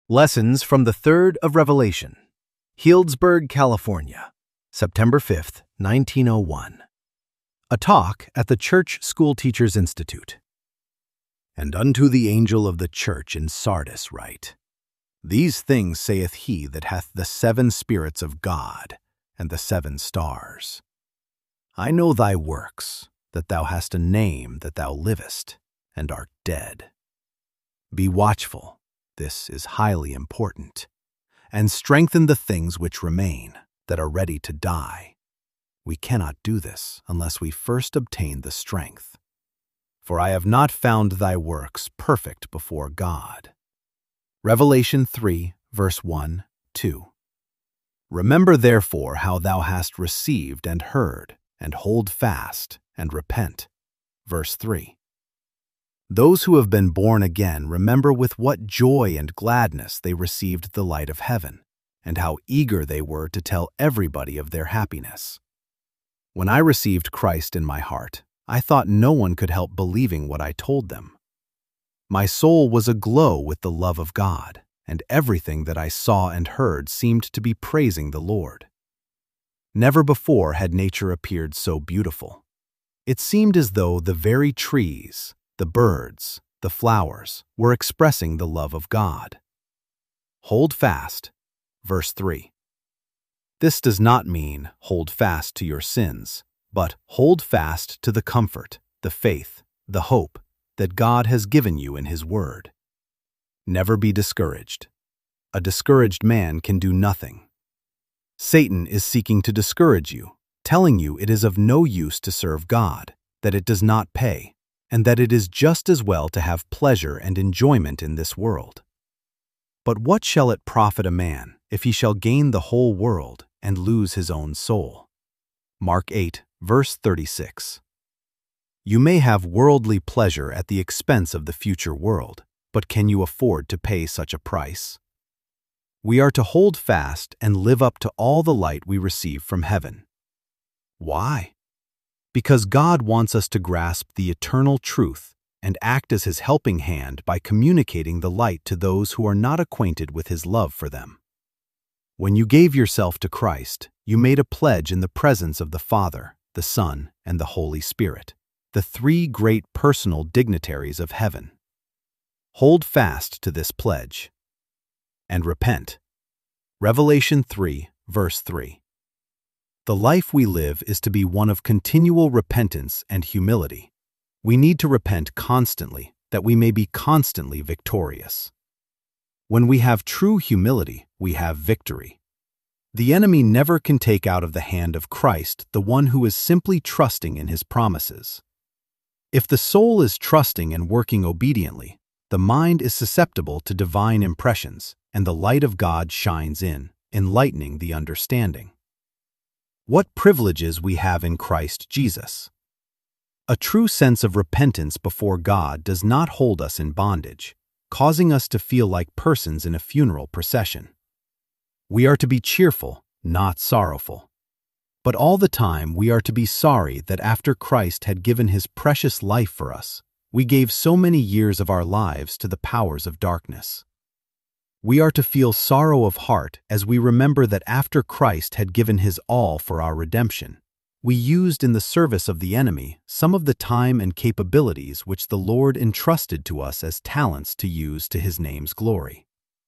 Lessons from the Third of Revelation, Healdsburg, California, September 5, 1901. A talk at the Church School Teachers Institute. And unto the angel of the church in Sardis write, These things saith he that hath the 7 spirits of God and the 7 stars. I know thy works, that thou hast a name that thou livest, and art dead. Be watchful, this is highly important, and strengthen the things which remain, that are ready to die. We cannot do this unless we first obtain the strength. For I have not found thy works perfect before God. Revelation 3, verse 1, 2. Remember therefore how thou hast received and heard, and hold fast, and repent. Verse 3. Those who have been born again remember with what joy and gladness they received the light of heaven, and how eager they were to tell everybody of their happiness. When I received Christ in my heart, I thought no one could help believing what I told them. My soul was aglow with the love of God, and everything that I saw and heard seemed to be praising the Lord. Never before had nature appeared so beautiful. It seemed as though the very trees, the birds, the flowers were expressing the love of God. Hold fast. Verse 3. This does not mean hold fast to your sins, but hold fast to the comfort, the faith, the hope that God has given you in His Word. Never be discouraged. A discouraged man can do nothing. Satan is seeking to discourage you, telling you it is of no use to serve God, that it does not pay, and that it is just as well to have pleasure and enjoyment in this world. But what shall it profit a man if he shall gain the whole world and lose his own soul? Mark 8, verse 36. You may have worldly pleasure at the expense of the future world, but can you afford to pay such a price? We are to hold fast and live up to all the light we receive from heaven. Why? Because God wants us to grasp the eternal truth and act as His helping hand by communicating the light to those who are not acquainted with His love for them. When you gave yourself to Christ, you made a pledge in the presence of the Father, the Son, and the Holy Spirit, the 3 great personal dignitaries of heaven. Hold fast to this pledge. And repent. Revelation 3, verse 3. The life we live is to be one of continual repentance and humility. We need to repent constantly, that we may be constantly victorious. When we have true humility, we have victory. The enemy never can take out of the hand of Christ the one who is simply trusting in His promises. If the soul is trusting and working obediently, the mind is susceptible to divine impressions, and the light of God shines in, enlightening the understanding. What privileges we have in Christ Jesus. A true sense of repentance before God does not hold us in bondage, causing us to feel like persons in a funeral procession. We are to be cheerful, not sorrowful. But all the time we are to be sorry that after Christ had given His precious life for us, we gave so many years of our lives to the powers of darkness. We are to feel sorrow of heart as we remember that after Christ had given His all for our redemption, we used in the service of the enemy some of the time and capabilities which the Lord entrusted to us as talents to use to His name's glory.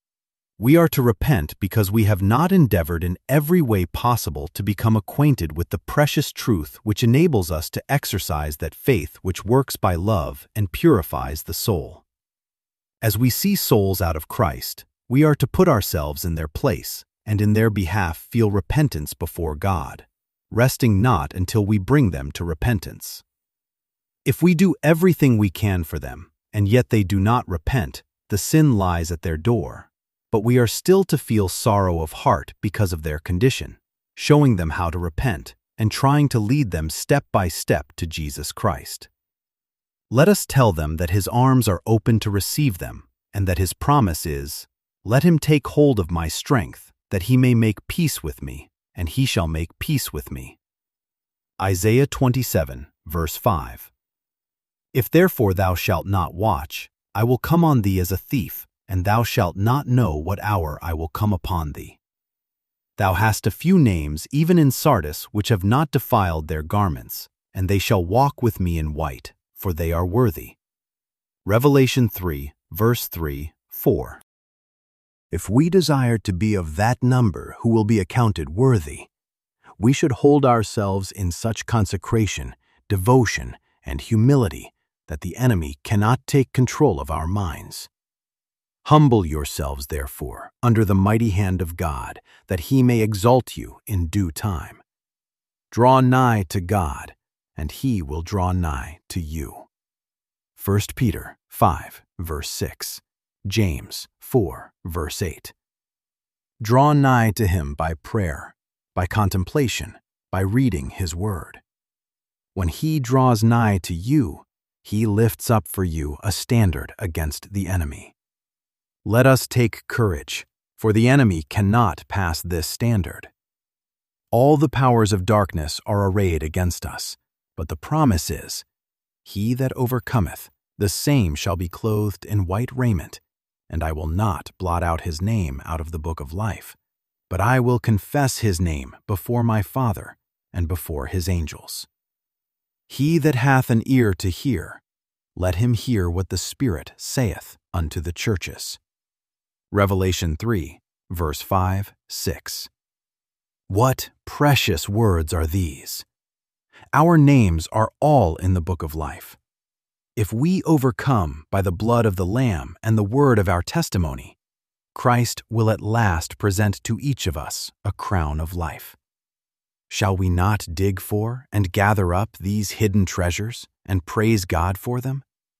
We are to repent because we have not endeavored in every way possible to become acquainted with the precious truth which enables us to exercise that faith which works by love and purifies the soul. As we see souls out of Christ, we are to put ourselves in their place and in their behalf feel repentance before God, resting not until we bring them to repentance. If we do everything we can for them, and yet they do not repent, the sin lies at their door, but we are still to feel sorrow of heart because of their condition, showing them how to repent and trying to lead them step by step to Jesus Christ. Let us tell them that His arms are open to receive them, and that His promise is, Let him take hold of my strength, that he may make peace with me, and he shall make peace with me. Isaiah 27, verse 5. If therefore thou shalt not watch, I will come on thee as a thief, and thou shalt not know what hour I will come upon thee. Thou hast a few names even in Sardis which have not defiled their garments, and they shall walk with me in white, for they are worthy. Revelation 3, verse 3, 4. If we desire to be of that number who will be accounted worthy, we should hold ourselves in such consecration, devotion, and humility that the enemy cannot take control of our minds. Humble yourselves, therefore, under the mighty hand of God, that he may exalt you in due time. Draw nigh to God, and he will draw nigh to you. 1 Peter 5, verse 6. James 4, verse 8. Draw nigh to him by prayer, by contemplation, by reading his word. When he draws nigh to you, he lifts up for you a standard against the enemy. Let us take courage, for the enemy cannot pass this standard. All the powers of darkness are arrayed against us, but the promise is, he that overcometh, the same shall be clothed in white raiment, and I will not blot out his name out of the book of life, but I will confess his name before my Father and before his angels. He that hath an ear to hear, let him hear what the Spirit saith unto the churches. Revelation 3, verse 5, 6. What precious words are these! Our names are all in the book of life. If we overcome by the blood of the Lamb and the word of our testimony, Christ will at last present to each of us a crown of life. Shall we not dig for and gather up these hidden treasures and praise God for them?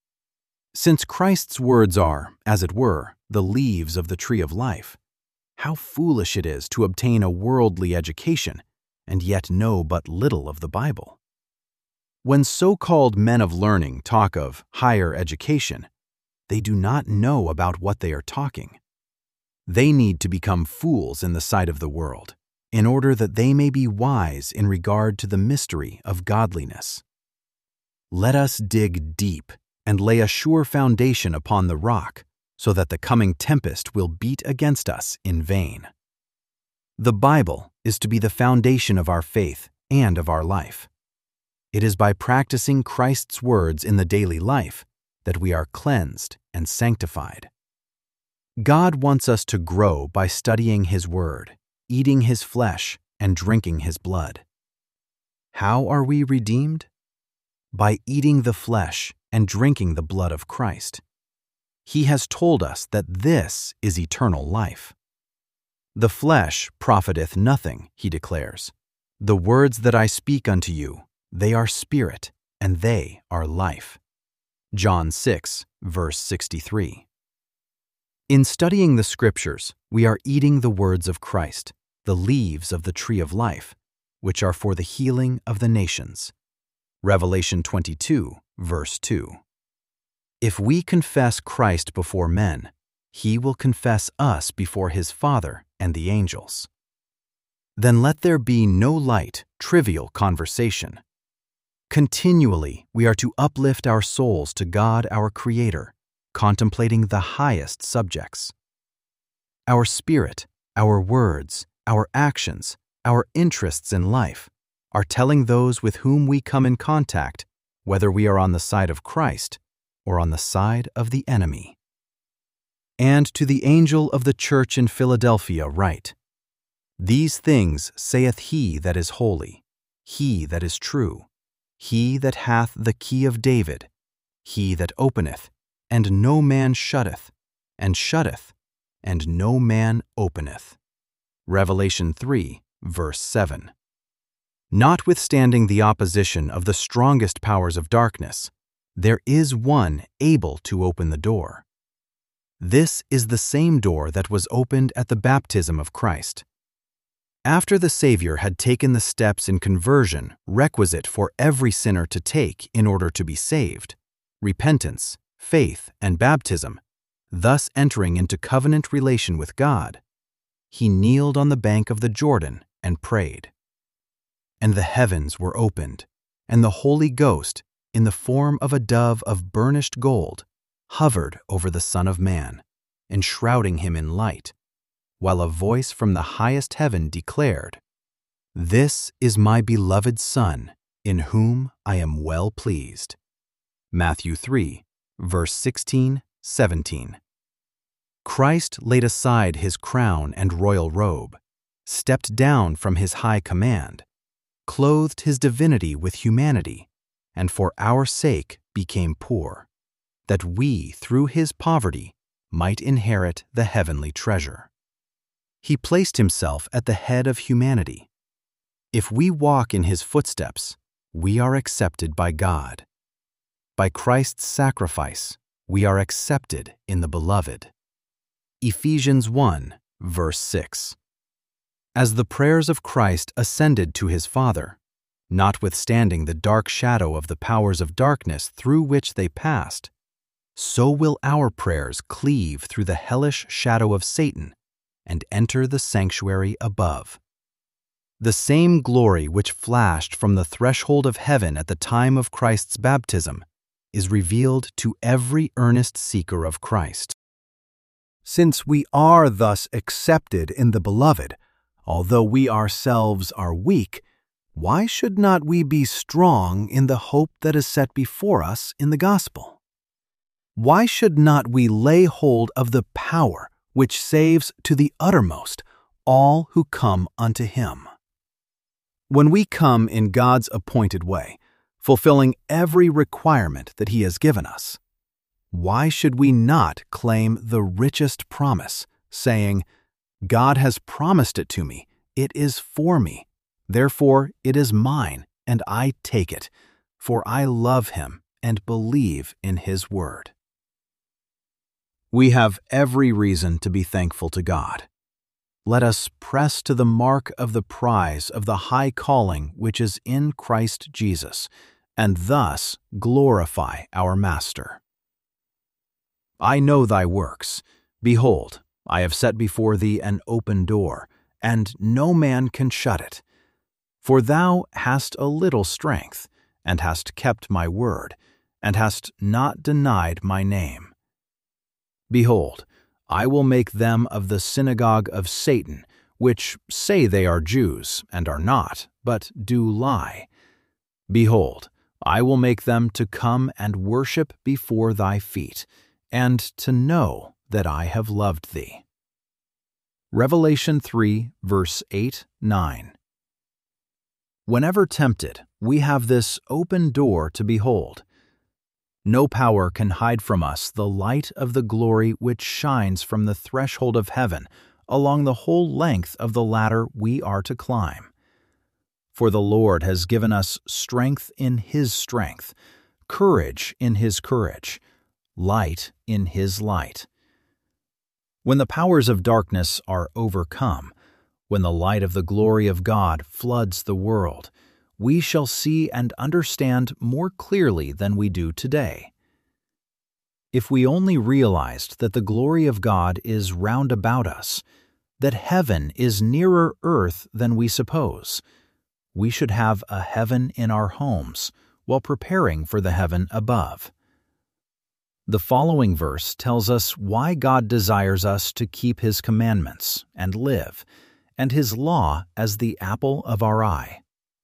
Since Christ's words are, as it were, the leaves of the tree of life, how foolish it is to obtain a worldly education and yet know but little of the Bible. When so-called men of learning talk of higher education, they do not know about what they are talking. They need to become fools in the sight of the world, in order that they may be wise in regard to the mystery of godliness. Let us dig deep and lay a sure foundation upon the rock, so that the coming tempest will beat against us in vain. The Bible is to be the foundation of our faith and of our life. It is by practicing Christ's words in the daily life that we are cleansed and sanctified. God wants us to grow by studying His Word, eating His flesh, and drinking His blood. How are we redeemed? By eating the flesh and drinking the blood of Christ. He has told us that this is eternal life. The flesh profiteth nothing, He declares. The words that I speak unto you, they are spirit, and they are life. John 6, verse 63. In studying the Scriptures, we are eating the words of Christ, the leaves of the tree of life, which are for the healing of the nations. Revelation 22, verse 2. If we confess Christ before men, He will confess us before His Father and the angels. Then let there be no light, trivial conversation. Continually, we are to uplift our souls to God our Creator, contemplating the highest subjects. Our spirit, our words, our actions, our interests in life are telling those with whom we come in contact whether we are on the side of Christ or on the side of the enemy. And to the angel of the church in Philadelphia write, These things saith He that is holy, He that is true, He that hath the key of David, He that openeth, and no man shutteth, and shutteth, and no man openeth. Revelation 3, verse 7. Notwithstanding the opposition of the strongest powers of darkness, there is one able to open the door. This is the same door that was opened at the baptism of Christ. After the Savior had taken the steps in conversion requisite for every sinner to take in order to be saved, repentance, faith, and baptism, thus entering into covenant relation with God, He kneeled on the bank of the Jordan and prayed. And the heavens were opened, and the Holy Ghost, in the form of a dove of burnished gold, hovered over the Son of Man. enshrouding him in light, while a voice from the highest heaven declared, "This is my beloved Son, in whom I am well pleased." Matthew 3, verse 16, 17. Christ laid aside his crown and royal robe, stepped down from his high command, clothed his divinity with humanity, and for our sake became poor, that we, through his poverty, might inherit the heavenly treasure. He placed himself at the head of humanity. If we walk in his footsteps, we are accepted by God. By Christ's sacrifice, we are accepted in the Beloved. Ephesians 1, verse 6. As the prayers of Christ ascended to his Father, notwithstanding the dark shadow of the powers of darkness through which they passed, so will our prayers cleave through the hellish shadow of Satan and enter the sanctuary above. The same glory which flashed from the threshold of heaven at the time of Christ's baptism is revealed to every earnest seeker of Christ. Since we are thus accepted in the Beloved, although we ourselves are weak, why should not we be strong in the hope that is set before us in the gospel? Why should not we lay hold of the power which saves to the uttermost all who come unto him? When we come in God's appointed way, fulfilling every requirement that he has given us, why should we not claim the richest promise, saying, "God has promised it to me, it is for me, therefore it is mine, and I take it, for I love him and believe in his word"? We have every reason to be thankful to God. Let us press to the mark of the prize of the high calling which is in Christ Jesus, and thus glorify our Master. I know thy works. Behold, I have set before thee an open door, and no man can shut it. For thou hast a little strength, and hast kept my word, and hast not denied my name. Behold, I will make them of the synagogue of Satan, which say they are Jews, and are not, but do lie. Behold, I will make them to come and worship before thy feet, and to know that I have loved thee. Revelation 3, verse 8, 9. Whenever tempted, we have this open door to behold. No power can hide from us the light of the glory which shines from the threshold of heaven along the whole length of the ladder we are to climb. For the Lord has given us strength in his strength, courage in his courage, light in his light. When the powers of darkness are overcome, when the light of the glory of God floods the world, we shall see and understand more clearly than we do today. If we only realized that the glory of God is round about us, that heaven is nearer earth than we suppose, we should have a heaven in our homes while preparing for the heaven above. The following verse tells us why God desires us to keep his commandments and live, and his law as the apple of our eye.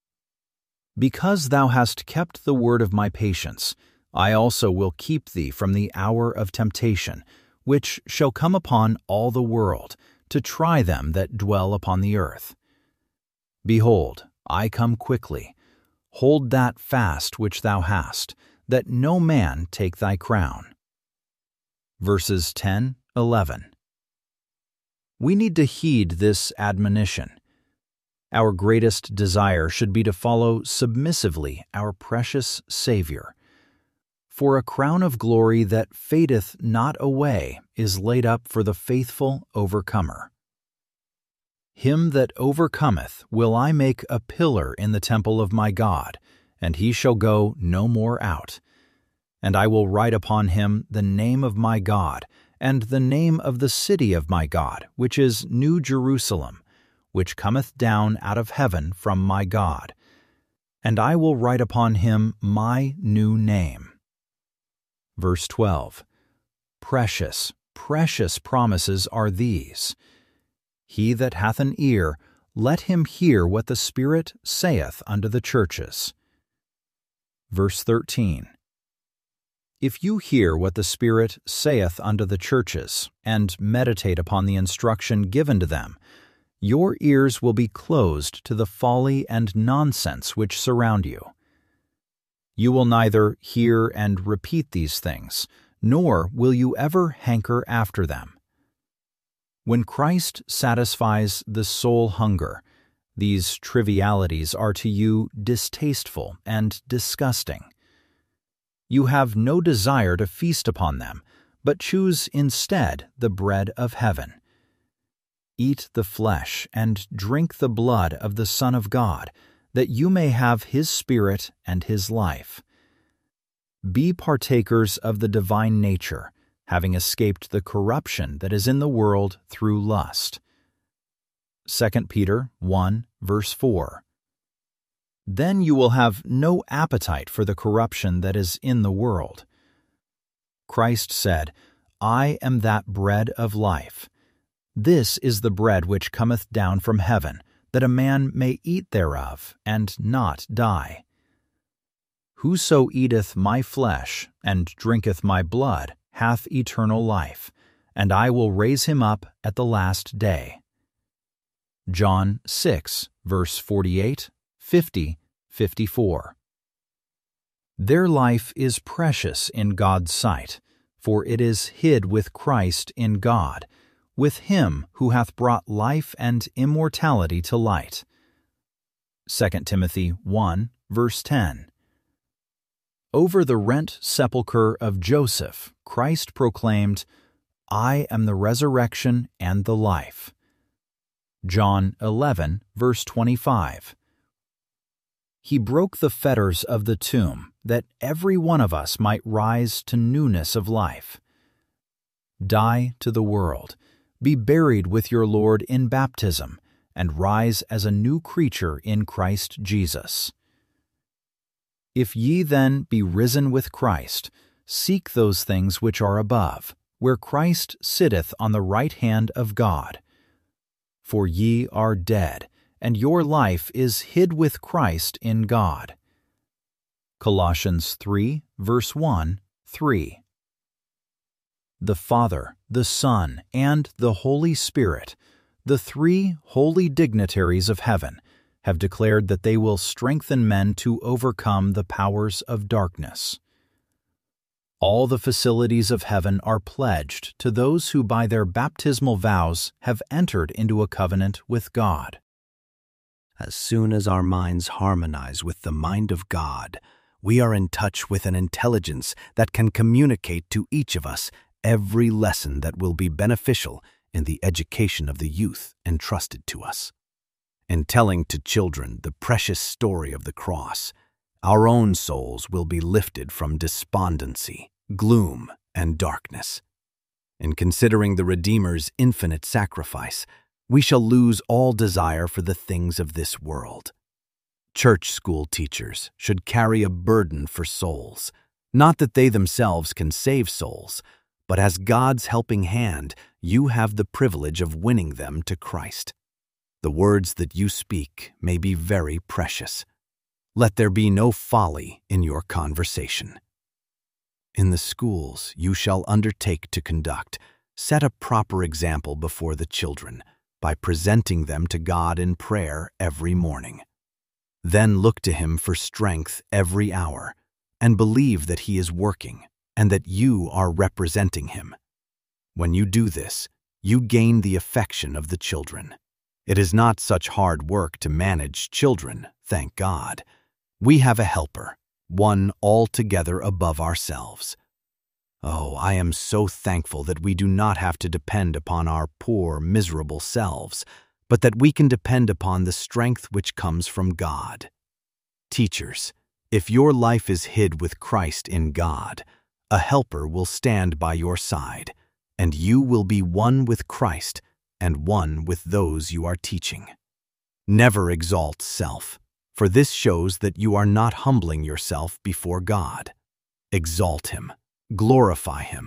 Because thou hast kept the word of my patience, I also will keep thee from the hour of temptation, which shall come upon all the world, to try them that dwell upon the earth. Behold, I come quickly. Hold that fast which thou hast, that no man take thy crown. Verses 10, 11. We need to heed this admonition. Our greatest desire should be to follow submissively our precious Savior. For a crown of glory that fadeth not away is laid up for the faithful overcomer. Him that overcometh will I make a pillar in the temple of my God, and he shall go no more out. And I will write upon him the name of my God, and the name of the city of my God, which is New Jerusalem, which cometh down out of heaven from my God. And I will write upon him my new name. Verse 12. Precious, precious promises are these. He that hath an ear, let him hear what the Spirit saith unto the churches. Verse 13. If you hear what the Spirit saith unto the churches, and meditate upon the instruction given to them, your ears will be closed to the folly and nonsense which surround you. You will neither hear and repeat these things, nor will you ever hanker after them. When Christ satisfies the soul hunger, these trivialities are to you distasteful and disgusting. You have no desire to feast upon them, but choose instead the bread of heaven. Eat the flesh and drink the blood of the Son of God, that you may have His Spirit and His life. Be partakers of the divine nature, having escaped the corruption that is in the world through lust. 2 Peter 1, verse 4. Then you will have no appetite for the corruption that is in the world. Christ said, I am that bread of life. This is the bread which cometh down from heaven, that a man may eat thereof, and not die. Whoso eateth my flesh, and drinketh my blood, hath eternal life, and I will raise him up at the last day. John 6, verse 48, 50, 54. Their life is precious in God's sight, for it is hid with Christ in God, with Him who hath brought life and immortality to light. 2 Timothy 1, verse 10. Over the rent sepulchre of Joseph, Christ proclaimed, I am the resurrection and the life. John 11, verse 25. He broke the fetters of the tomb, that every one of us might rise to newness of life. Die to the world, be buried with your Lord in baptism, and rise as a new creature in Christ Jesus. If ye then be risen with Christ, seek those things which are above, where Christ sitteth on the right hand of God. For ye are dead, and your life is hid with Christ in God. Colossians 3, verse 1, 3. The Father, the Son, and the Holy Spirit, the three holy dignitaries of heaven, have declared that they will strengthen men to overcome the powers of darkness. All the facilities of heaven are pledged to those who by their baptismal vows have entered into a covenant with God. As soon as our minds harmonize with the mind of God, we are in touch with an intelligence that can communicate to each of us every lesson that will be beneficial in the education of the youth entrusted to us. In telling to children the precious story of the cross, our own souls will be lifted from despondency, gloom, and darkness. In considering the Redeemer's infinite sacrifice, we shall lose all desire for the things of this world. Church school teachers should carry a burden for souls, not that they themselves can save souls, but as God's helping hand, you have the privilege of winning them to Christ. The words that you speak may be very precious. Let there be no folly in your conversation. In the schools you shall undertake to conduct, set a proper example before the children by presenting them to God in prayer every morning. Then look to Him for strength every hour, and believe that He is working and that you are representing Him. When you do this, you gain the affection of the children. It is not such hard work to manage children, thank God. We have a helper, one altogether above ourselves. Oh, I am so thankful that we do not have to depend upon our poor, miserable selves, but that we can depend upon the strength which comes from God. Teachers, if your life is hid with Christ in God, a helper will stand by your side, and you will be one with Christ and one with those you are teaching. Never exalt self, for this shows that you are not humbling yourself before God. Exalt Him, glorify Him,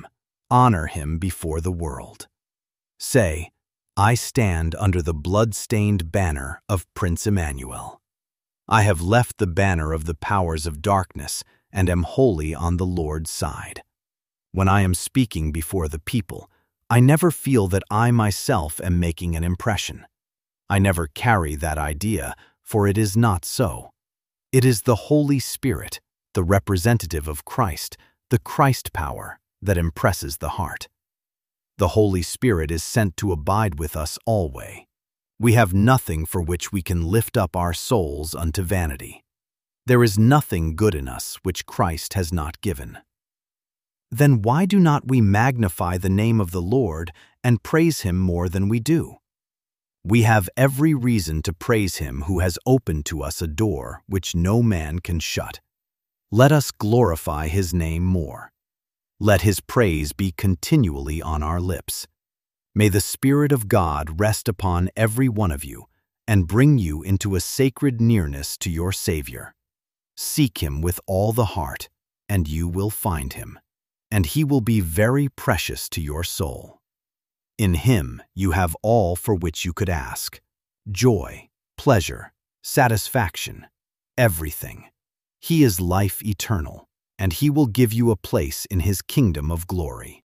Honor him before the world. Say, I stand under the blood-stained banner of Prince Emmanuel. I have left the banner of the powers of darkness and am wholly on the Lord's side. When I am speaking before the people, I never feel that I myself am making an impression. I never carry that idea, for it is not so. It is the Holy Spirit, the representative of Christ, the Christ power, that impresses the heart. The Holy Spirit is sent to abide with us always. We have nothing for which we can lift up our souls unto vanity. There is nothing good in us which Christ has not given. Then why do not we magnify the name of the Lord and praise him more than we do? We have every reason to praise him who has opened to us a door which no man can shut. Let us glorify his name more. Let his praise be continually on our lips. May the Spirit of God rest upon every one of you and bring you into a sacred nearness to your Savior. Seek him with all the heart, and you will find him, and he will be very precious to your soul. In him you have all for which you could ask: joy, pleasure, satisfaction, everything. He is life eternal, and he will give you a place in his kingdom of glory.